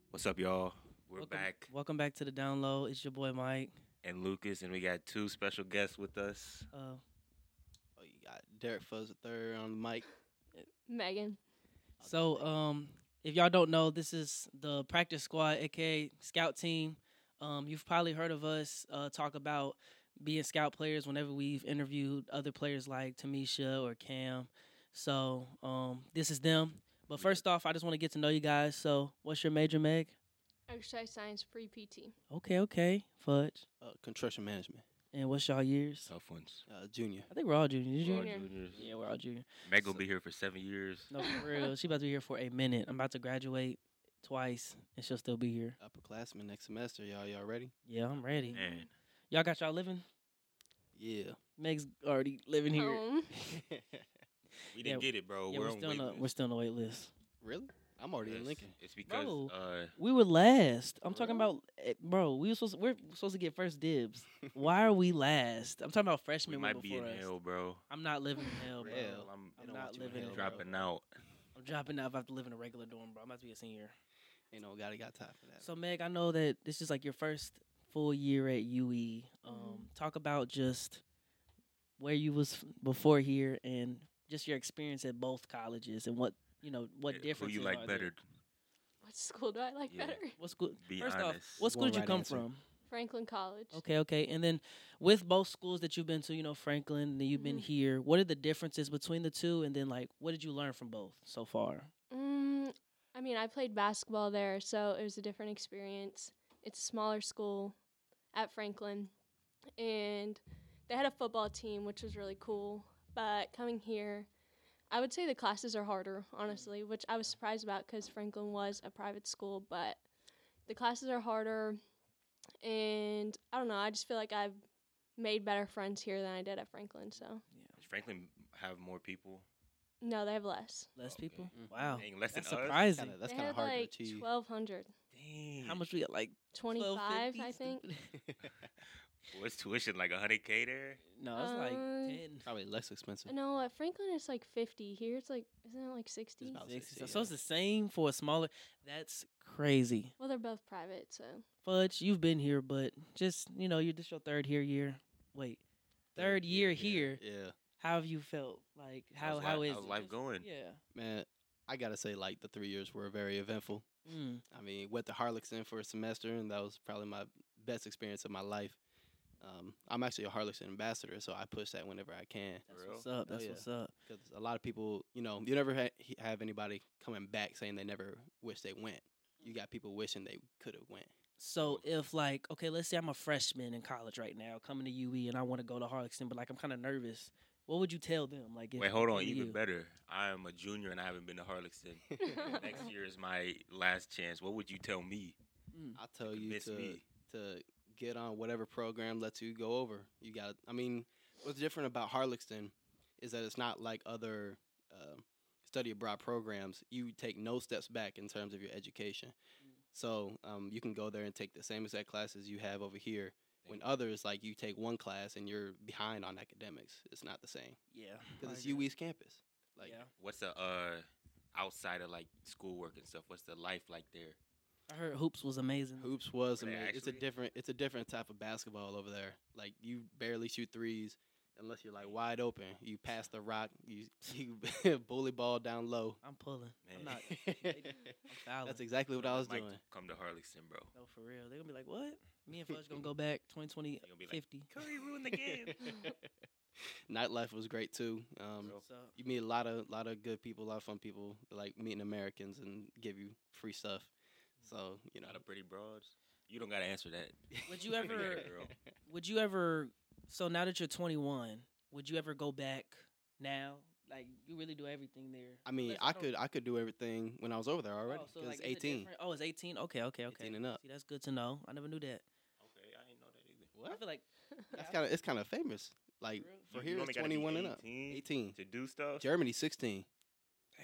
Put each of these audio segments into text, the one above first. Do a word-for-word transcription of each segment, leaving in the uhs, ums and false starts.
What's up, y'all? We're Welcome, back, welcome back to the download. It's your boy Mike. and Lucas, and we got two special guests with us. Uh, Oh, you got Derek Fuzz the third on the mic. Megan. so, um, if y'all don't know, this is the practice squad, aka scout team. Um, you've probably heard of us uh, talk about being scout players whenever we've interviewed other players like Tamisha or Cam. So, um, this is them. But first off, I just want to get to know you guys. So, what's your major, Meg? Exercise science pre P T. Okay, okay, Fudge. Uh, construction management. And what's y'all years? Tough ones. Uh, junior. I think we're all juniors. We're all Junior. juniors. Yeah, we're all junior. Meg will be here for seven years. No, for real. She about to be here for a minute. I'm about to graduate twice, and she'll still be here. Upperclassman next semester. Y'all, y'all ready? Yeah, I'm ready. Man, Y'all got y'all living? Yeah. Meg's already living here. Um, we didn't Yeah, get it, bro. yeah, we're, we're on still, wait on, list. we're still on the wait list. really? I'm already in Yes, Lincoln. It's because Bro. uh, We were last. I'm talking Really? about, eh, bro. We were supposed to, we're supposed to get first dibs. Why are we last? I'm talking about we freshmen might were be before in us. hell, bro. I'm not living in hell, bro. Hell. I'm I'm They don't not want you in living in hell, hell. bro. dropping out. I'm dropping out if I have to live in a regular dorm, bro. I'm about to be a senior. Ain't no guy got time for that. So Meg, I know that this is like your first full year at U E. Um, Mhm. Talk about just where you was f- before here and just your experience at both colleges and what you know what Yeah, Who differences you like are better? there. what school do I like Yeah. better? What school? Be First honest. off, what school One did you right come answer. from? Franklin College. Okay, okay, and then with both schools that you've been to, you know Franklin, and then you've been Mhm. here. What are the differences between the two? And then like, what did you learn from both so far? Mm, I mean, I played basketball there, so it was a different experience. It's a smaller school at Franklin, and they had a football team, which was really cool. But coming here, I would say the classes are harder, honestly, which I was surprised about because Franklin was a private school, but the classes are harder. And I don't know, I just feel like I've made better friends here than I did at Franklin. So, Does Franklin have more people? no, they have less. Less Okay. people? Mhm. Wow, Dang, less that's than us? surprising. Kinda, that's they kind had of hard like to achieve. twelve hundred. Dang. How much we got? Like twenty-five, twelve I think. fifty? What's tuition like? A hundred k there? No, it's like Uh, ten. Probably less expensive. No, at Franklin it's like fifty. Here it's like, isn't it like sixty? It's about sixty. So, sixty, so it's yeah. the same for a smaller. That's crazy. Well, they're both private, so. Fudge, you've been here, but just you know, you're just your third here year. Wait, third year here. Yeah. How have you felt? Like how How's how li- is how's it? life Just- going? Yeah. Man, I got to say, like, the three years were very eventful. Mm. I mean, went to Harlexton for a semester, and that was probably my best experience of my life. Um, I'm actually a Harlexton ambassador, so I push that whenever I can. That's real? what's up. Oh, That's yeah. what's up. Because a lot of people, you know, you never ha- he- have anybody coming back saying they never wish they went. You got people wishing they could have went. So if like okay, let's say I'm a freshman in college right now, coming to U E, and I want to go to Harlexton, but like I'm kind of nervous. What would you tell them? Like, if Wait, it hold on. came to Even you? better. I am a junior and I haven't been to Harlexton. Next year is my last chance. What would you tell me? Mm. I'll tell you Convince to me. to get on whatever program lets you go over. You got. I mean, what's different about Harlexton is that it's not like other um study abroad programs. You take no steps back in terms of your education. Mm. So um, you can go there and take the same exact classes you have over here. When others, like, you take one class and you're behind on academics, it's not the same Yeah, because I it's agree. U E's campus. Like, yeah, What's the uh outside of like schoolwork and stuff? What's the life like there? I heard hoops was amazing. hoops was Were they amazing. It's a actually? different, it's a different type of basketball over there. Like, you barely shoot threes unless you're like wide open. You pass the rock, you you bully ball down low. I'm pulling. I'm Man. not. I'm fouling. That's exactly what I was Mike doing. Come to Harlexton, bro. No, for real. They're gonna be like, what? Me and Fudge gonna go back twenty twenty They gonna be like, fifty. Curry ruined the game. Nightlife was great too. Um, Bro. So you meet a lot of lot of good people, a lot of fun people, like meeting Americans and give you free stuff. So you know, Not a pretty broads. You don't gotta answer that. would you Yeah, ever? girl. Would you ever? So now that you're twenty-one, would you ever go back now? Like you really do everything there. I mean, Unless- I don't- could I could do everything when I was over there already. Oh, so 'cause like, it's is it eighteen. different? Oh, it's eighteen. Okay, okay, okay. eighteen and up. See, that's good to know. I never knew that. Okay, I didn't know that either. I What? feel like That's kind of it's kind of famous. Like real? for You- here, you it's only gotta be twenty-one and up. eighteen eighteen. to do stuff. Germany sixteen. dang.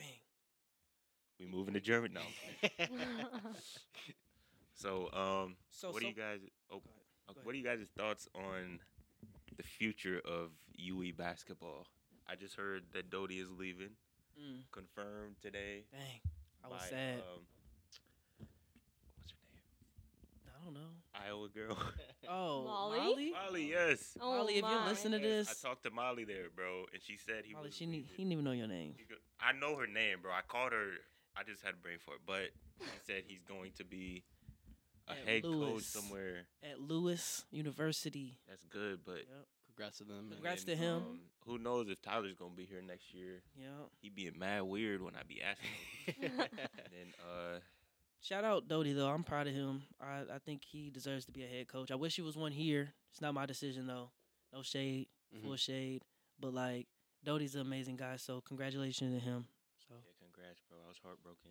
We moving to Germany now. So, um, So what so, do you guys? Oh, Go ahead. uh, Go what are you guys' thoughts on the future of U E basketball? I just heard that Doty is leaving, Mm, confirmed today. dang. I was by, sad. Um, girl. Oh, Molly? Molly. Molly, yes. Oh Molly, if you're my. listening to Yes, this, I talked to Molly there, bro, and she said he Molly, was. she need, leaving. he didn't even know your name. He go- I know her name, bro. I called her. I just had a brain for it, but he said he's going to be a At head coach Lewis. somewhere. At Lewis University. That's good, but Yep. Congrats to them. Man. Congrats then, to him. Um, who knows if Tyler's gonna be here next year? Yep. He being mad weird when I be asking him. And then uh, Shout out Doty though. I'm proud of him. I, I think he deserves to be a head coach. I wish he was one here. It's not my decision though. No shade, Mhm. full shade. But like Doty's an amazing guy, so congratulations to him. So yeah, congrats, bro. I was heartbroken,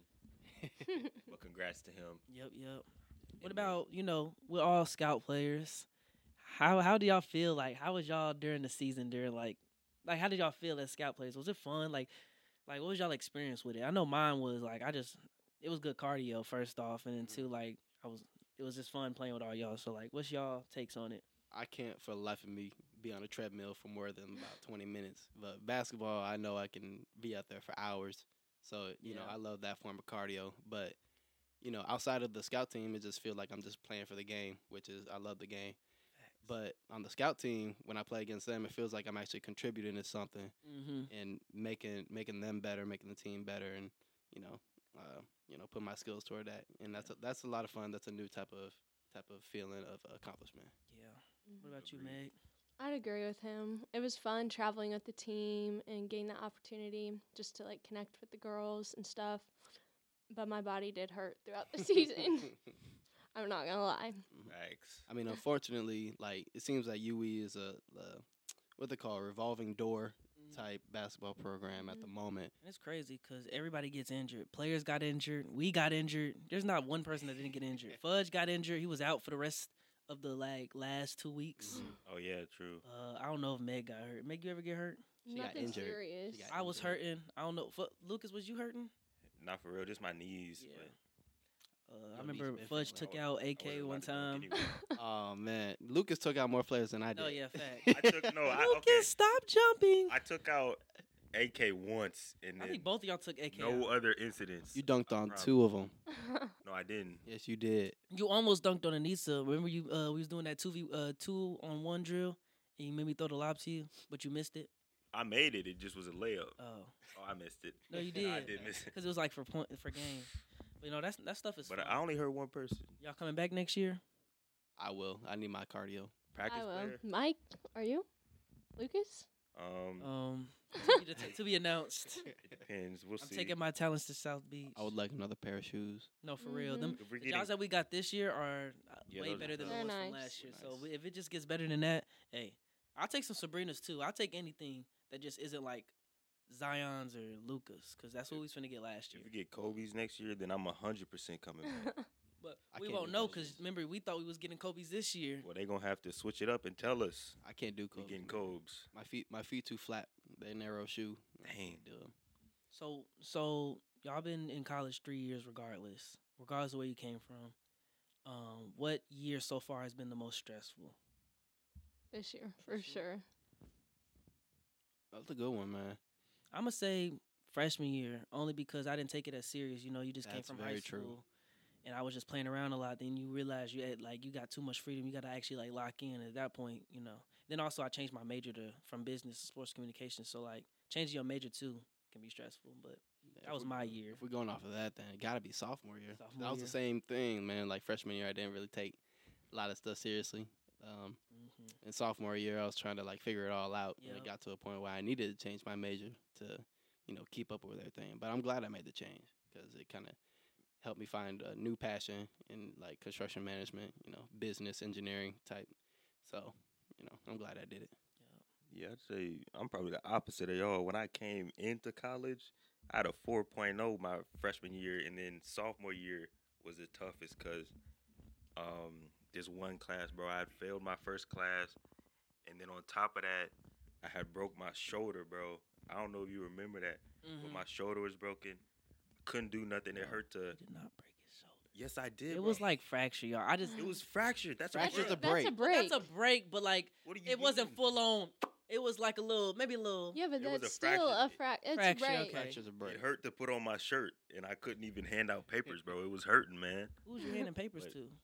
but congrats to him. yep, yep. What And then- about, you know, we're all scout players. How how do y'all feel like how was y'all during the season during like like how did y'all feel as scout players? Was it fun? Like like what was y'all experience with it? I know mine was like I just it was good cardio first off, and then two like I was it was just fun playing with all y'all. So like what's y'all takes on it? I can't for the life of me be on a treadmill for more than about twenty minutes. But basketball, I know I can be out there for hours. So, you know, Yeah. I love that form of cardio. But, you know, outside of the scout team, it just feels like I'm just playing for the game, which is, I love the game. But on the scout team, when I play against them, it feels like I'm actually contributing to something Mm-hmm. and making making them better, making the team better, and, you know, uh, you know, put my skills toward that. And that's a, that's a lot of fun. That's a new type of type of feeling of accomplishment. Yeah. What about you, Agreed. Meg? I'd agree with him. It was fun traveling with the team and getting that opportunity just to like connect with the girls and stuff. But my body did hurt throughout the season. I'm not gonna lie. Facts. I mean, unfortunately, like it seems like U E is a, a what they call a revolving door type basketball program at the moment. And it's crazy because everybody gets injured. Players got injured. We got injured. There's not one person that didn't get injured. Fudge got injured. He was out for the rest of the like last two weeks. Oh yeah, true. Uh, I don't know if Meg got hurt. Meg, you ever get hurt? She got Nothing injured. serious. She got I was injured. hurting. I don't know. Fu- Lucas, was you hurting? Not for real, just my knees. Yeah. But Uh, I Your remember knees been Fudge feeling took I out wasn't- A I K wasn't one about to dunk time. anyway. Oh man, Lucas took out more players than I did. No, yeah, fact. I took no. I, Lucas, okay. stop jumping. I took out A K once, and I then think both of y'all took A K. no out. other incidents. You dunked on Problem. two of them. No, I didn't. Yes, you did. You almost dunked on Anissa. Remember you? Uh, we was doing that two v uh two on one drill, and you made me throw the lob to you, but you missed it. I made it. It just was a layup. Oh, Oh, I missed it. no, you I did. did miss it. Because it was like for point for game. But, you know that's that stuff is. But fun. I only heard one person. Y'all coming back next year? I will. I need my cardio. Practice I will. player. Mike, are you? Lucas? Um, Um, to, be, det- to be announced. it depends. We'll I'm see. taking my talents to South Beach. I would like another pair of shoes. No, for real. Them If we're the getting, jobs that we got this year are uh, Yeah, way those are better than the tough. ones They're from nice. last year. They're So nice. we- if it just gets better than that, hey, I'll take some Sabrinas too. I'll take anything that just isn't like Zion's or Lucas, because that's what we was finna get last year. if we get Kobe's next year, then I'm a hundred percent coming back. But I we can't won't do know those because shoes. remember we thought we was getting Kobe's this year. Well, they gonna have to switch it up and tell us I can't do we Kobe. getting Kobe's. My feet, my feet too flat. They narrow shoe. I Dang. can't do 'em. So so y'all been in college three years regardless, regardless of where you came from. Um, what year so far has been the most stressful? This year, for This year. sure. That's a good one, man. I'm gonna say freshman year, only because I didn't take it as serious. You know, you just That's came from high very school, true. and I was just playing around a lot. Then you realize you had like you got too much freedom. You got to actually like lock in. At that point, you know. Then also I changed my major to from business to sports communication. So like changing your major too can be stressful. But Yeah, that if was we- my year. If we're going off of that, then it gotta be sophomore year. Sophomore that was year. the same thing, man. Like freshman year, I didn't really take a lot of stuff seriously. Um, hmm in sophomore year, I was trying to like figure it all out, and Yep. it got to a point where I needed to change my major to, you know, keep up with everything. But I'm glad I made the change because it kind of helped me find a new passion in like construction management, you know, business engineering type. So, you know, I'm glad I did it. Yeah, I'd say I'm probably the opposite of y'all. When I came into college, I had a 4.0 my freshman year, and then sophomore year was the toughest because um, this one class, bro, I had failed my first class, and then on top of that, I had broke my shoulder, bro. I don't know if you remember that, but my shoulder was broken. Couldn't do nothing. It Mm-hmm. No. hurt to. Did not break his shoulder. Yes, I did. It bro. was like fracture, y'all. I just it was fractured. That's Fracture's a a break. That's break. a break. That's a break, but like What do you it wasn't mean? full on. It was like a little, maybe a little. yeah, but It was that's a still a fracture. frac. It's Fracture, a break. okay. Fracture's a break. It hurt to put on my shirt, and I couldn't even hand out papers, bro. It was hurting, man. Who was you handing papers But- to?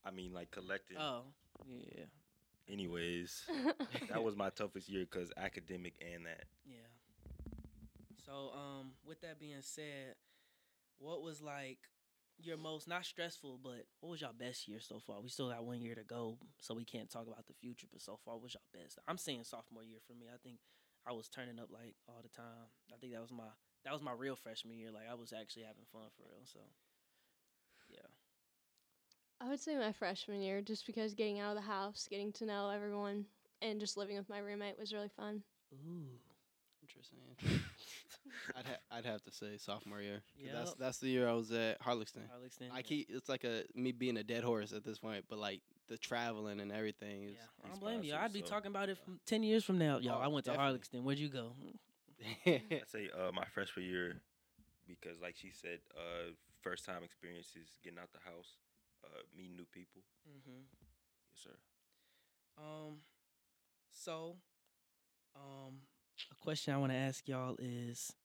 I mean, like collecting. Oh, yeah, Anyways, that was my toughest year because academic and that. yeah. So, um, with that being said, what was like your most not stressful, but what was y'all best year so far? We still got one year to go, so we can't talk about the future. But so far, what was y'all best? I'm saying sophomore year for me. I think I was turning up like all the time. I think that was my that was my real freshman year. Like I was actually having fun for real. So, yeah. I would say my freshman year, just because getting out of the house, getting to know everyone, and just living with my roommate was really fun. Ooh. Interesting. I'd ha- I'd have to say sophomore year. 'Cause That's Yep. that's the year I was at Harlexton. Harlexton. I yeah. keep it's like a me being a dead horse at this point, but like the traveling and everything is. Yeah, I don't blame you. I'd be Responsive, so- talking about it from ten years from now. Yo, Oh, I went to definitely. Harlexton. Where'd you go? I say uh, my freshman year because, like she said, uh, first time experiences, getting out the house, uh, meeting new people. Mm-hmm. Yes, sir. Um, so, um, a question I want to ask y'all is,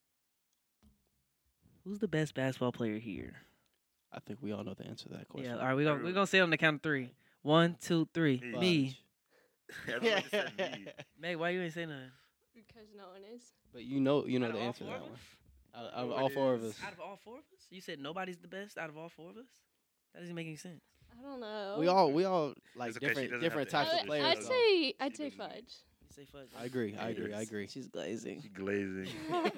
who's the best basketball player here? I think we all know the answer to that question. Yeah, all right, we're gonna we're Everyone- gonna say it on the count of three. One, two, three. Me. Me. Everybody said me. Meg, why you ain't say nothing? Because no one is. But you know, you know Out of the all answer to four that of one. us? Out of, out of No, all it four of is. us, Out of all four of us? You said nobody's the best out of all four of us? That doesn't make any sense. I don't know. we all we all like It's okay, she different doesn't different have to types I of answer would, this. players. I'd though. say I'd She say doesn't. fudge. You say fudge. I agree. I agree. I Yes. agree. She's glazing. She glazing.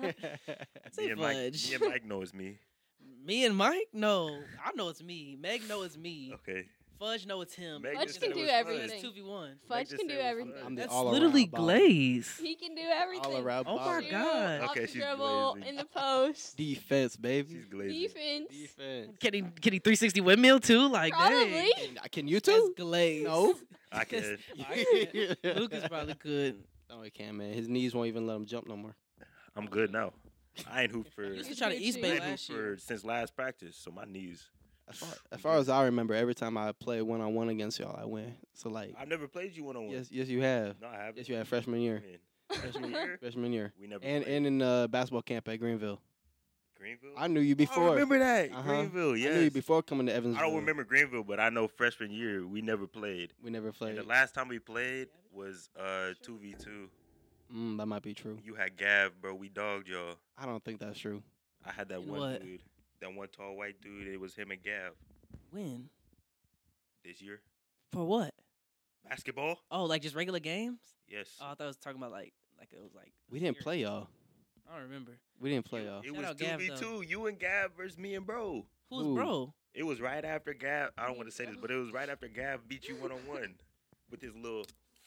Say me, and Mike, fudge. me and Mike know it's me. Me and Mike? No, I know it's me. Meg know it's me. Okay. Fudge know it's him. Meg Fudge just can said it do was everything. It's two v one. Fudge just can said do it was everything. fudge. I'm the That's all-around literally baller. glaze. He can do everything. All around Oh my baller. God. Off Okay, the she's dribble, glazing. in the post. Defense, baby. She's glazing. Defense. Defense. Can he can he three sixty windmill too? Like Probably. dang. Can, can you That's too? glaze. No. I can. I can't. Lucas probably could. No, he can't, man. His knees won't even let him jump no more. I'm good now. I ain't hooped for. You used to He's try to good East too. I Bay ain't hooped last year. for since last practice, so my knees. As far, as far as I remember, every time I play one on one against y'all, I win. So like, I've never played you one on one. yes, yes, you have. No, I haven't. Yes, you had freshman year. When? Freshman year. Freshman year, We never. and played. and in uh, basketball camp at Greenville. Greenville. I knew you Oh, I before. remember that Uh-huh. Greenville. I Yes. knew you before coming to Evansville. I don't remember Greenville, but I know freshman year we never played. We never And played. the last time we played was uh two v two. Mm, that might be true. You had Gav, bro. We dogged y'all. I don't think that's true. I had that In one what? dude, that one tall white dude. It was him and Gav When? this year. For what? Basketball. Oh, like just regular games? Yes. Oh, I thought I was talking about like like it was like. We didn't serious- play y'all. I don't remember. We didn't play it, y'all. it Shout was out two Gav, v though. two. You and Gav versus me and bro. Who's Ooh. bro? It was right after Gav. I don't want to say this, but it was right after Gav beat you one on one with his little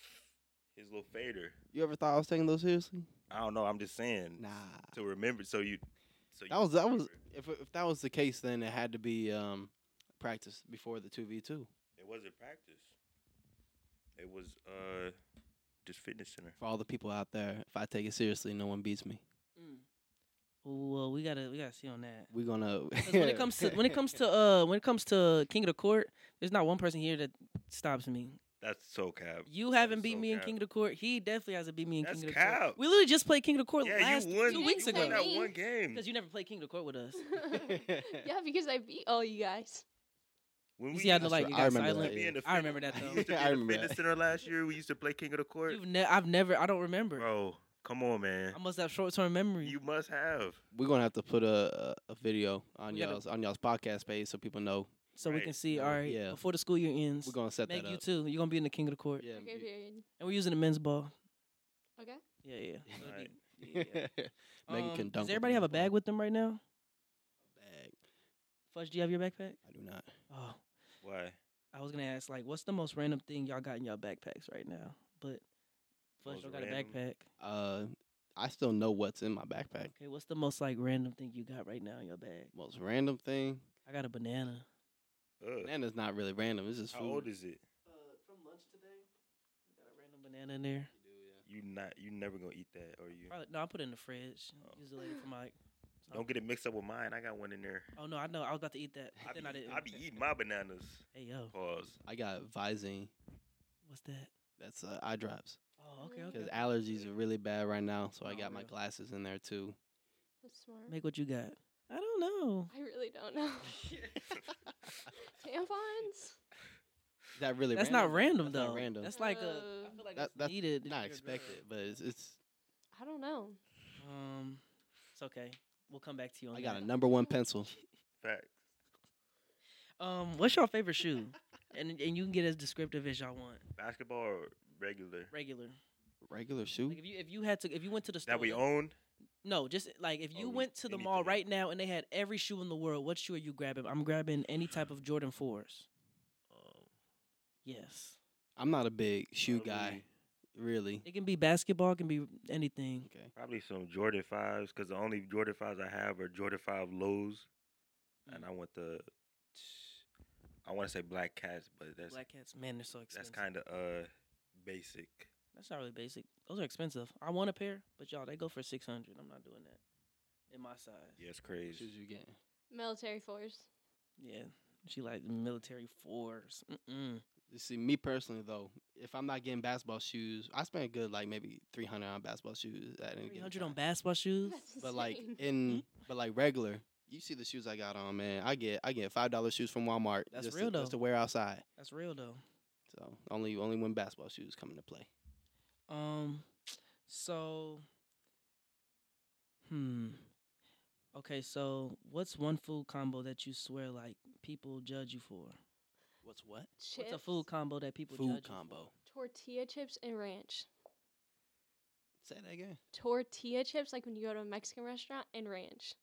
his little fader. You ever thought I was taking those seriously? I don't know. I'm just saying Nah. to remember. So you. So That you was that was remember. if if that was the case, then it had to be um, practice before the two v two It wasn't practice. It was uh just fitness center. for all the people out there. If I take it seriously, no one beats me. Mm. Well, we gotta we gotta see on that. We're gonna. 'Cause when it comes to when it comes to uh when it comes to King of the Court, there's not one person here that stops me. That's so cap. You That haven't is beat so me in cap. King of the Court. He definitely hasn't beat me in That's King of the Court. cap. We literally just played King of the Court Yeah, last you won. two You weeks didn't you won ago. play that me. one game. Because you never played King of the Court with us. Yeah, because I beat all you guys. When You we see how used the That's like true. you I got remember that, silent. to be in the I remember that fit- though. we used to be I in the remember fitness that. center last year. We used to play King of the Court. You've ne- I've never. I don't remember. Bro, come on, man. I must have short term memory. You must have. We're gonna have to put a a, a video on We gotta- y'all's on y'all's podcast page so people know. so we Right. can see. No, All right. yeah. Before the school year ends. We're gonna set Make that you up. too. You're gonna be in the King of the Court. Yeah. Okay, you- period. And we're using the men's ball. Okay. Yeah, yeah. So it'd Alright. be- yeah, yeah. Megan Um, can dunk does with everybody the have a ball. bag with them right now? Bag. Fudge, do you have your backpack? I do not. Oh, Why? I was gonna ask like, what's the most random thing y'all got in y'all backpacks right now? But Fudge Most don't got a random? backpack. Uh, I still know what's in my backpack. Okay, what's the most like random thing you got right now in your bag? Most random thing. I got a banana. Ugh. Banana's not really random. It's just How food. old is it? Uh, from lunch today, got a random banana in there. You not. You never gonna eat that, or you? Probably, no, I put it in the fridge. Oh. Use it later for Mike. So- Don't get it mixed up with mine. I got one in there. Oh no, I know. I was about to eat that. I then be, I didn't. I be eating my bananas. Hey yo, Pause. I got Visine. what's that? That's uh, eye drops. Oh, okay, Because okay. allergies are really bad right now, so I Oh, got my real. glasses in there too. That's smart. Make what you got. I don't know. I really don't know. Tampons? that really That's random? not random That's though. not random. That's like a. Uh, I feel like That- it's that's needed. if not you're a expected, girl. but it's, it's I don't know. Um, it's okay. We'll come back to you on I that. got a number one pencil. Facts. Um, what's your favorite shoe? And and you can get as descriptive as y'all want. Basketball or regular Regular. Regular shoe. Like if you if you had to if you went to the store that we like- own? No, just like if you Or we- went to the mall anything. right now and they had every shoe in the world, what shoe are you grabbing? I'm grabbing any type of Jordan fours. Um, Yes. I'm not a big shoe guy, probably- really. It can be basketball, it can be anything. Okay. Probably some Jordan fives because the only Jordan fives I have are Jordan five lows, and Mm. I want the. I want to say black cats, but that's Black Cats, man, they're so that's expensive. kind of uh basic. That's not really basic. Those are expensive. I want a pair, but y'all they go for six hundred. I'm not doing that. In my size. Yeah, it's What crazy. shoes you getting? Military force. Yeah. She like military fours. Mm-mm. You see, me personally though, if I'm not getting basketball shoes, I spend a good like maybe three hundred on basketball shoes at any Three given hundred on time. basketball shoes. That's But like insane. in, but like regular, you see the shoes I got on, man. I get I get five dollar shoes from Walmart. That's just real, to, just though. to wear outside. That's real though. So only only when basketball shoes come into play. Um, so, hmm. Okay, so what's one food combo that you swear like people judge you for? What's what? Chips, What's a food combo that people Food judge combo. tortilla chips, and ranch. Say that again. Tortilla chips, like when you go to a Mexican restaurant, and ranch.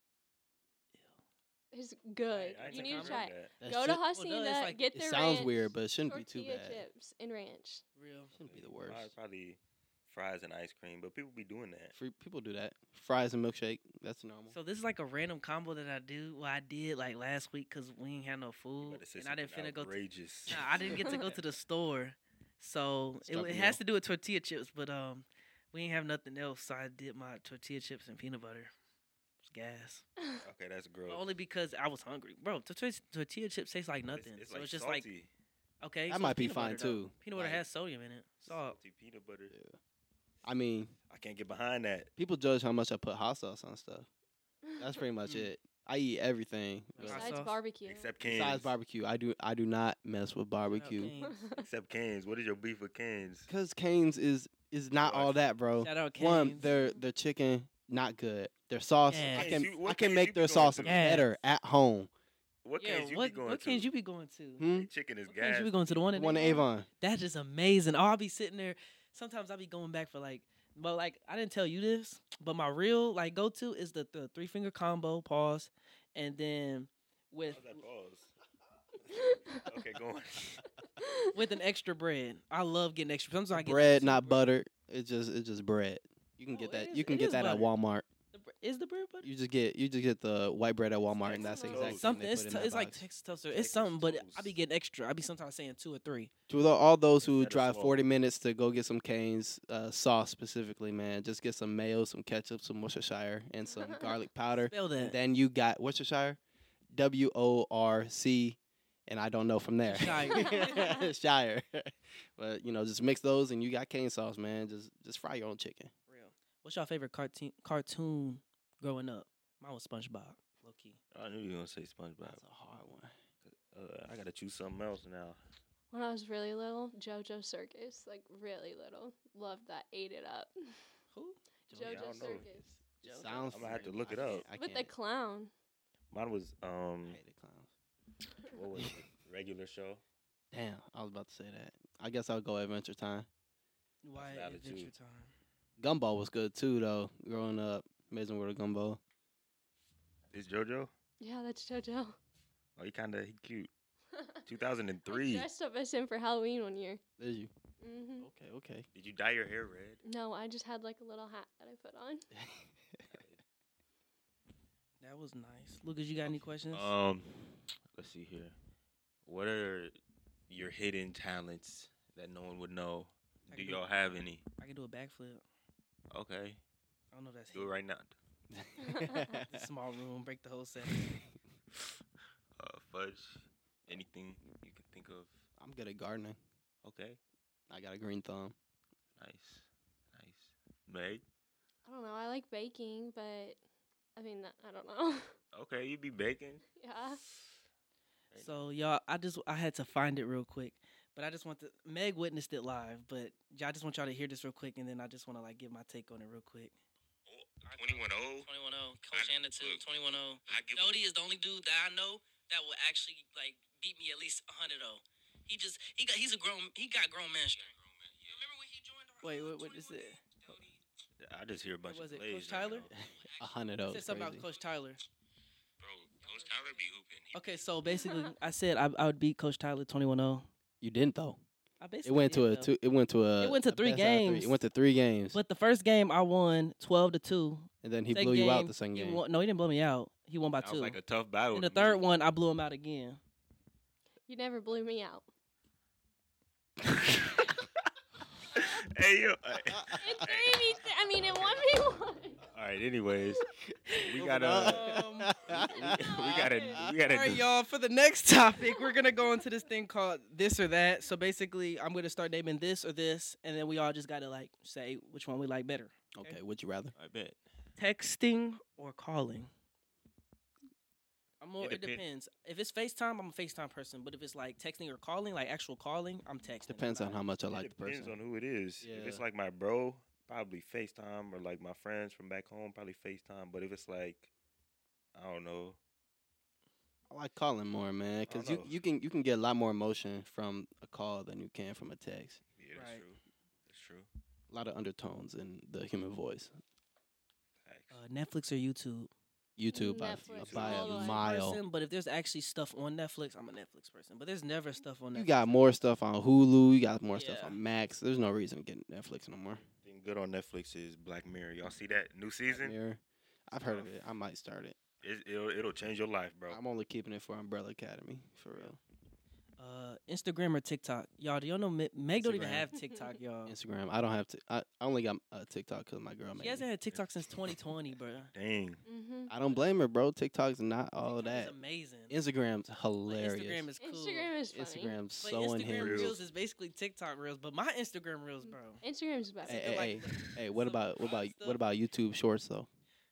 It's good. I ain't you never need to heard try it. that. That Go to shit- Well, no, Hacienda, it's like- get It the sounds ranch, weird, but it shouldn't be too tortilla bad. chips and ranch. for? Real. Shouldn't be the Mine worst. Probably fries and ice cream, but people be doing that. Free, people do that. Fries and milkshake. That's normal. So this is like a random combo that I do. Well, I did like last week because we ain't had no You food, better say and I didn't something finna go. To, outrageous. nah, I didn't get to go to the store, so it, Stuff it meal. has to do with tortilla chips. But um, we ain't have nothing else, so I did my tortilla chips and peanut butter. It's gas. Okay, that's gross. Only because I was hungry, bro. Tortilla, tortilla chips taste like But nothing. It's, it's so like it's just salty. like okay, That so might it's be peanut fine, butter, though. too. Peanut butter Like- has sodium in it. Salt. salty peanut butter. Yeah. I mean, I can't get behind that. people judge how much I put hot sauce on stuff. That's pretty much Mm. it. I eat everything. Hot but Besides sauce. barbecue. Except Canes. Besides barbecue, I do I do not mess with Shout out barbecue. Cane's. Except Canes. What is your beef with Canes? Cause Cane's is is not all What? that, bro. Shout out One, Cane's. their their chicken not good. Their sauce, Yeah. I Cane's, can you- I what can Cane's make you their be going sauce to? Yeah. better at home. What Yeah, Canes you what be going what to? Cane's you be going to? Hmm? They chicken is What Cane's gas. you be going to? The one in One in Avon? Avon. That is amazing. Oh, I'll be sitting there. Sometimes I'll be going back for like, but like I didn't tell you this, but my real like go to is the, the three finger combo. Pause, and then with How's that pause? Okay, go on. with an extra bread. I love getting extra. Sometimes I get Bread, extra not bread. butter. It's just it's just bread. You can No, get it that. is- You can it get is that at butter. Walmart. The bre- Is the bread butter? You just get you just get the white bread at Walmart, and that's the Texas exact toast. thing Something. they It's, put in t- that it's like box. Texas toaster. It's Texas something, but I toast. be getting extra. I be sometimes saying two or three. To the- all those who Instead of drive salt. forty minutes to go get some Cane's uh, sauce specifically, man, just get some mayo, some ketchup, some Worcestershire, and some garlic powder. Spell And that. then you got Worcestershire, W O R C, and I don't know from there. Shire. Shire. But you know, just mix those, and you got cane sauce, man. Just just fry your own chicken. Real. What's your favorite cartoon cartoon growing up? Mine was SpongeBob. Low key. I knew you were gonna say SpongeBob. That's a hard one. Uh, I gotta choose something else now. When I was really little, JoJo Circus, like really little, loved that, ate it up. Who? I JoJo don't know. Circus It Joke. sounds. I'ma have to familiar, look but it I up. can't- I With the can't. clown. Mine was I um, hated clowns. what was it? Regular show. Damn, I was about to say that. I guess I'll go Adventure Time. Why valid, Adventure too. Time? Gumball was good too, though. Growing up, Amazing World of Gumball. Is JoJo? Yeah, that's JoJo. Oh, he kind of he cute. two thousand I three. dressed up as him for Halloween one year. Did you? hmm Okay, okay. Did you dye your hair red? No, I just had like a little hat that I put on. That was nice. Lucas, you got any questions? Um, let's see here. What are your hidden talents that no one would know? I Do can do- y'all have any? I can do a backflip. Okay, I don't know if that's do it right now. The small room, break the whole set. Uh, fudge. Anything you can think of? I'm good at gardening. Okay, I got a green thumb. nice, nice. Meg. I don't know. I like baking, but I mean, I don't know. Okay, you be baking. yeah. So y'all, I just I had to find it real quick. But I just want to. Meg witnessed it live, but I just want y'all to hear this real quick, and then I just want to like give my take on it real quick. twenty-one oh. twenty-one oh. Coach I- Anna too. look, twenty-one oh. I give Dodie is the only dude that I know that will actually like beat me at least one hundred oh. He just he got he's a grown he got grown man strength. Remember when he joined? our- Wait, what, what is it? I just hear a bunch was of it, plays Coach right Tyler? now. A hundred I oh. said something about Coach Tyler. Bro, Coach Tyler be hooping. He Okay, so basically, I said I, I would beat Coach Tyler twenty-one oh. You didn't though. I It basically went to did, a though. two. It went to a. It went to a three best out of three. games. It went to three games, But the first game I won twelve to two. and then he Second blew you out game, the second he game. won- no, he didn't blow me out. He won by Sounds two. like a tough battle. And the to third me. one, I blew him out again. You never blew me out. Hey yo. It three v th- I mean, it one v one. All right. Anyways, we Moving gotta. Um, we, we gotta. We gotta. All right, do- y'all. For the next topic, we're gonna go into this thing called this or that. So basically, I'm gonna start naming this or this, and then we all just gotta like say which one we like better. Okay, would you rather? I bet. Texting or calling? I'm more, It it, depend- depends. If it's FaceTime, I'm a FaceTime person. But if it's like texting or calling, like actual calling, I'm texting. Depends on how much I It like the depends person. on who it is. If it's Yeah. like my bro, probably FaceTime, or like my friends from back home, probably FaceTime. But if it's like, I don't know. I like calling more, man, because don't you know. you can you can get a lot more emotion from a call than you can from a text. Yeah, that's Right. true. That's true. A lot of undertones in the human voice. Facts. Uh, Netflix or YouTube? YouTube by, Netflix by all the a way. mile. Person, but if there's actually stuff on Netflix, I'm a Netflix person. But there's never stuff on Netflix. You got more stuff on Hulu. You got more stuff Yeah. on Max. There's no reason to get Netflix no more. Thing good on Netflix is Black Mirror. Y'all see that new season? Mirror. I've heard of it. I might start it. It, it'll it'll change your life, bro. I'm only keeping it for Umbrella Academy, for real. Uh, Instagram or TikTok? Y'all, do y'all know Me- Meg don't even Instagram. have TikTok, y'all. Instagram. I don't have to. I, I only got uh, TikTok because my girl made She hasn't me. had TikTok since twenty twenty, bro. Dang. Mm-hmm. I don't blame her, bro. TikTok's not all of that. It's amazing. Instagram's But hilarious. Instagram is cool. Instagram is funny. Instagram's But so Instagram unhinged. Reels is basically TikTok Reels, but my Instagram Reels, bro. Instagram's better. Hey, Something hey, like hey, the- hey, what some about what crop about stuff. what about YouTube Shorts though?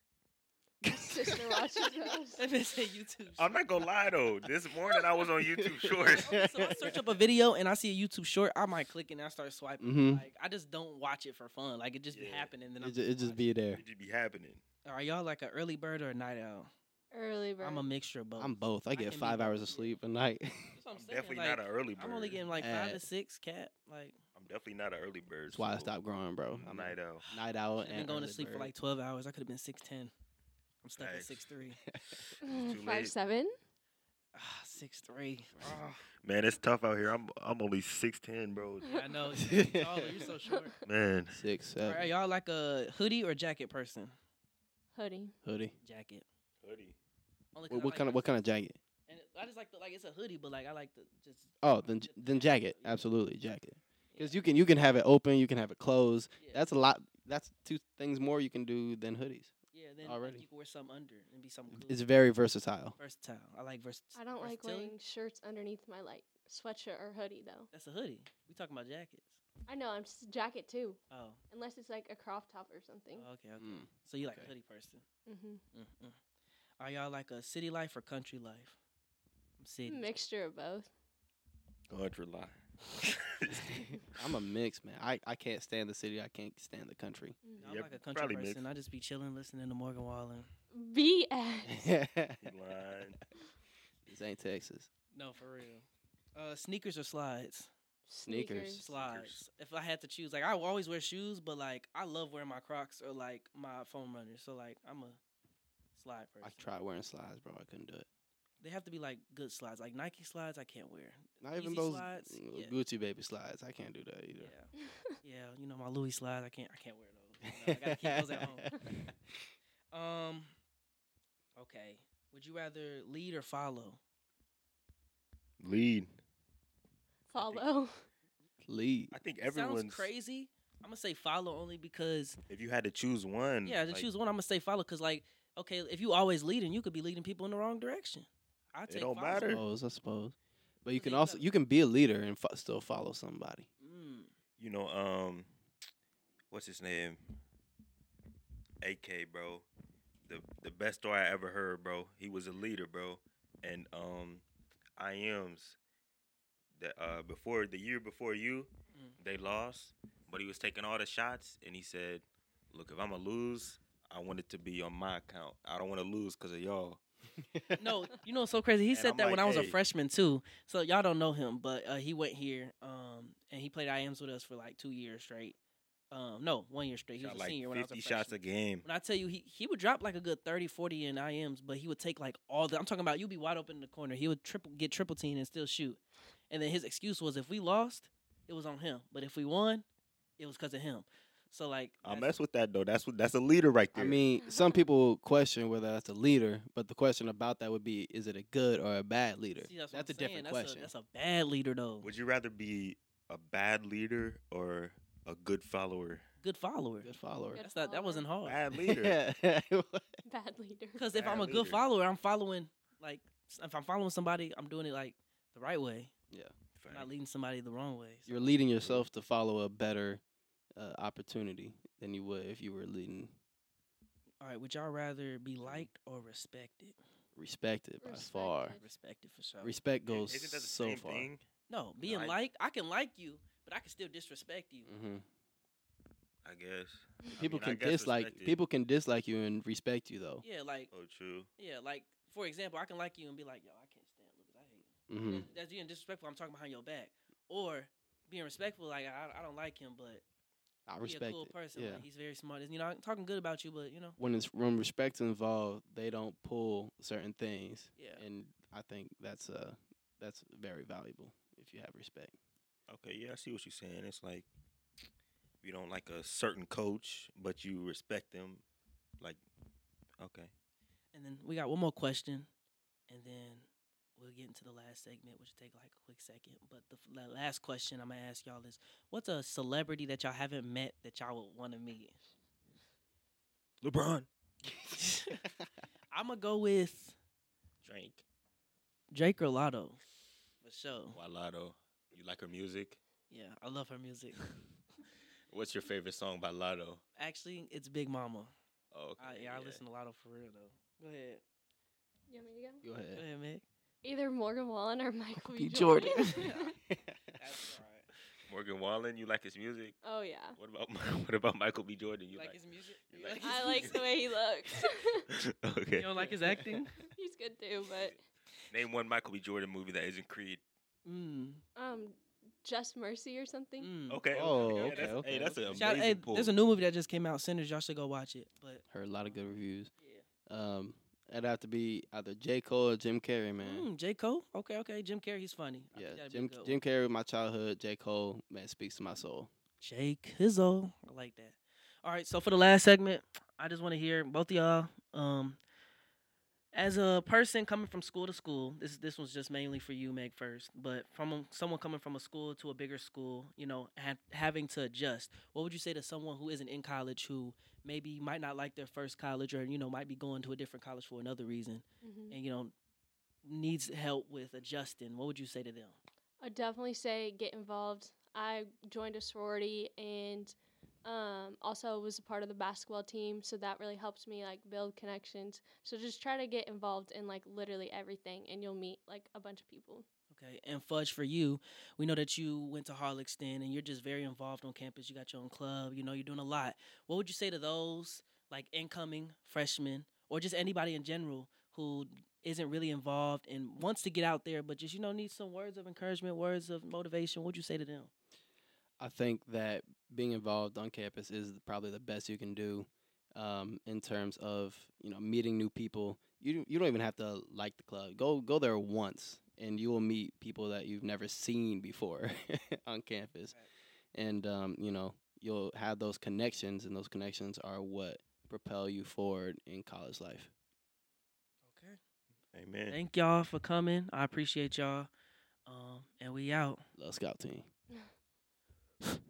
My sister watches those. If it's a YouTube. I'm not gonna lie though. This morning I was on YouTube Shorts. So I search up a video and I see a YouTube short, I might click it and I start swiping. Mhm. Like I just don't watch it for fun. Like it just be Yeah. happening. Then It, I'm ju- it just watching. be there. It just be happening. Are y'all like an early bird or a night owl? Early bird. I'm a mixture of both. I'm both. I I get can be five both, hours of yeah. sleep a night. That's what I'm I'm saying. definitely like, not an early bird. I'm only getting like five to Uh, six cat. Like I'm definitely not an early bird. That's why I so stopped growing, bro. I'm I'm a night owl. night owl I've been and going to early sleep for bird. like twelve hours. I could have been six ten. I'm stuck at Facts. six three. Mm, too Five late. seven. Ah, six three. Ah, Man, it's tough out here. I'm I'm only six ten, bro. yeah, I know. You're taller. You're so short. Man, Six, All seven, right, y'all like a hoodie or jacket person? Hoodie. hoodie. Jacket. hoodie. Only 'cause What, I what like kind of what kind of jacket? And I just like the like it's a hoodie, but like I like the just. Oh, then j- the then pants, jacket. yeah. Absolutely, jacket. Because Yeah. you can you can have it open, you can have it closed. Yeah. That's a lot. That's two things more you can do than hoodies. Yeah, then already. like, you can wear something under and be something cool. It's very versatile. versatile. I like vers- I don't like versatility. wearing shirts underneath my like sweatshirt or hoodie though. That's a hoodie. We talking about jackets. I know I'm just a jacket too, Oh, unless it's like a crop top or something. oh, okay, okay. Mm. So you like okay. a hoodie person? Mm-hmm. Mm-mm. Are y'all like a city life or country life? I'm city. Mixture of both. Country life. I'm a mix, man. I, I can't stand the city. I can't stand the country. No, I'm Yeah, like a country probably person. mixed. I just be chilling, listening to Morgan Wallen. B S. He lying. This ain't Texas. No, for real. Uh, sneakers or slides? Sneakers. Slides. If I had to choose, like I will always wear shoes, but like I love wearing my Crocs or like my foam runners. So like I'm a slide person. I tried wearing slides, bro. I couldn't do it. They have to be like good slides, like Nike slides. I can't wear. Not even Easy those slides? mm, Yeah. Gucci baby slides. I can't do that either. Yeah, yeah. You know my Louis slides. I can't. I can't wear those. You know, I gotta keep those at home. Um. Okay. Would you rather lead or follow? Lead. Follow. Lead. I think It everyone's sounds crazy. I'm gonna say follow only because If you had to choose one, yeah, to like, choose one, I'm gonna say follow because like okay, if you always leading, you could be leading people in the wrong direction. I take don't follow. I matter. suppose. I suppose. But you Because can you also gotta- you can be a leader and fo- still follow somebody. Mm. you know, um, what's his name? A K, bro. The the best story I ever heard, bro. He was a leader, bro. And um, I M's that uh before the year before you, Mm. they lost, but he was taking all the shots, and he said, "Look, if I'm gonna lose, I want it to be on my account. I don't want to lose because of y'all." No, you know what's so crazy? He And said I'm that when like, I was a hey. freshman too. So y'all don't know him, but uh, he went here um, and he played I Ms with us for like two years straight. Um, no, one year straight. He Shot was a like senior when I was a fifty freshman. shots a game. When I tell you, he, he would drop like a good thirty, forty in I Ms, but he would take like all the. I'm talking about you be wide open in the corner. He would triple get triple team and still shoot. And then his excuse was if we lost, it was on him. But if we won, it was because of him. So like, I that's- mess with that though. That's what that's a leader right there. I mean, some people question whether that's a leader, but the question about that would be, is it a good or a bad leader? see, that's, what that's a I'm saying. different that's question. A, that's a bad leader though. would you rather be a bad leader or a good follower? Good follower. Good follower. Good That's not. That wasn't hard. Bad leader. Yeah. Bad leader. Because if Bad I'm a good leader. follower, I'm following like s- if I'm following somebody, I'm doing it like the right way. I'm not leading somebody the wrong way. So- You're leading yourself to follow a better uh, opportunity than you would if you were leading All right. Would y'all rather be liked or respected? respected by far. Respected. Respected for sure. Respect Yeah, goes Isn't that the so same far. thing? no, being I- liked, I can like you, but I can still disrespect you. hmm I guess. I People mean, I can guess dislike respected. people can dislike you and respect you though. Yeah, like Oh, true. yeah, like for example, I can like you and be like, yo, I can't stand Lucas. I hate him. hmm That- That's being disrespectful. I'm talking behind your back, or being respectful. Like I, I don't like him, but I he's respect a cool it. person. Yeah. Like, he's very smart. You know, I'm talking good about you, but you know, When it's when respect's involved, they don't pull certain things, yeah. and I think that's uh that's very valuable if you have respect. Okay, yeah, I see what you're saying. It's like you don't like a certain coach, but you respect them. Like, okay. And then we got one more question, and then we'll get into the last segment, which will take like a quick second. But the, f- the last question I'm gonna ask y'all is, what's a celebrity that y'all haven't met that y'all would want to meet? LeBron. I'm gonna go with Drake. Drake or Lotto, for sure. Walado. You like her music? Yeah, I love her music. What's your favorite song by Lotto? Actually, it's Big Mama. Oh, okay. I, yeah, I listen to Lotto for real though. Go ahead, You want me to go? Go go ahead. ahead, Mick. Either Morgan Wallen or Michael B. B. Jordan. Jordan. That's right. Morgan Wallen, you like his music? Oh yeah. What about what about Michael B. Jordan? You You like like? his music? you You like like his I like the way he looks. okay. You don't like his acting? He's good too, but Name one Michael B. Jordan movie that isn't Creed. Mm. um, Just Mercy or something. Mm. Okay. Oh, yeah, okay, that's, okay, Hey, that's an okay. Shout- amazing hey, pull. there's a new movie that just came out, Sinners. Y'all should go watch it. But Heard a lot of good reviews. yeah. Um, it'd have to be either J. Cole or Jim Carrey, man. Mm, J. Cole? Okay, okay. Jim Carrey, he's funny. I Yeah, think that'd be a Jim good Jim one. Carrey, my childhood. J. Cole, man, speaks to my soul. Jake Hizzle. I like that. All right, so for the last segment, I just want to hear both of y'all. Um, as a person coming from school to school, this this was just mainly for you, Meg, first. But from a- someone coming from a school to a bigger school, you know, ha- having to adjust. What would you say to someone who isn't in college, who maybe might not like their first college, or you know, might be going to a different college for another reason, Mm-hmm. and you know, needs help with adjusting? What would you say to them? I'd definitely say get involved. I joined a sorority and um, also was a part of the basketball team, so that really helped me like build connections. So just try to get involved in like literally everything, and you'll meet like a bunch of people. Okay, and Fudge, for you, we know that you went to Harlexton and you're just very involved on campus. You got your own club, you know, you're doing a lot. What would you say to those like incoming freshmen or just anybody in general who isn't really involved and wants to get out there, but just, you know, needs some words of encouragement, words of motivation? What would you say to them? I think that being involved on campus is probably the best you can do um, in terms of you know meeting new people. You you don't even have to like the club. Go go there once, and you will meet people that you've never seen before on campus, and um, you know you'll have those connections, and those connections are what propel you forward in college life. Okay. Amen. Thank y'all for coming. I appreciate y'all. Um, and we out. Love Scout Team.